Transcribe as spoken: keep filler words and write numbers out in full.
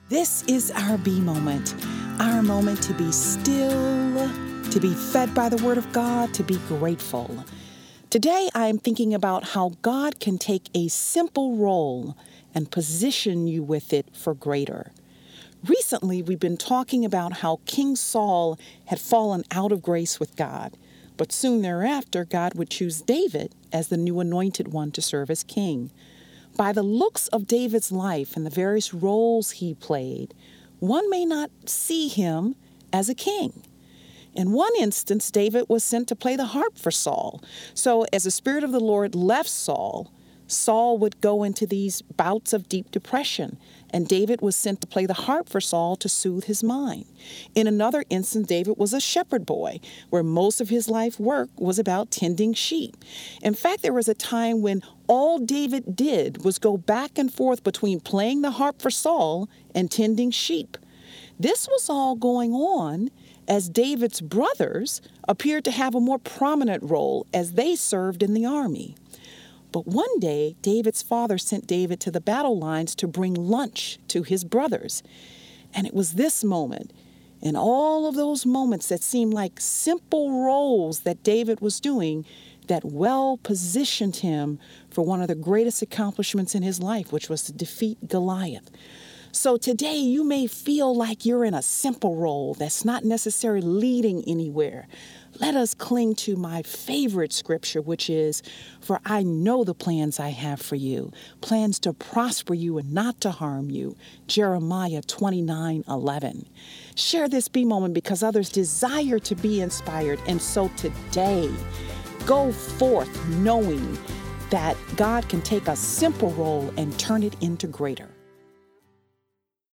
This is our B moment, our moment to be still, to be fed by the Word of God, to be grateful. Today, I'm thinking about how God can take a simple role and position you with it for greater. Recently, we've been talking about how King Saul had fallen out of grace with God, but soon thereafter, God would choose David as the new anointed one to serve as king. By the looks of David's life and the various roles he played, one may not see him as a king. In one instance, David was sent to play the harp for Saul. So as the Spirit of the Lord left Saul, Saul would go into these bouts of deep depression, and David was sent to play the harp for Saul to soothe his mind. In another instance, David was a shepherd boy, where most of his life work was about tending sheep. In fact, there was a time when all David did was go back and forth between playing the harp for Saul and tending sheep. This was all going on as David's brothers appeared to have a more prominent role as they served in the army. But one day, David's father sent David to the battle lines to bring lunch to his brothers. And it was this moment, and all of those moments that seemed like simple roles that David was doing, that well positioned him for one of the greatest accomplishments in his life, which was to defeat Goliath. So today you may feel like you're in a simple role that's not necessarily leading anywhere. Let us cling to my favorite scripture, which is, "For I know the plans I have for you, plans to prosper you and not to harm you." Jeremiah twenty-nine eleven. Share this B moment because others desire to be inspired. And so today, go forth knowing that God can take a simple role and turn it into greater.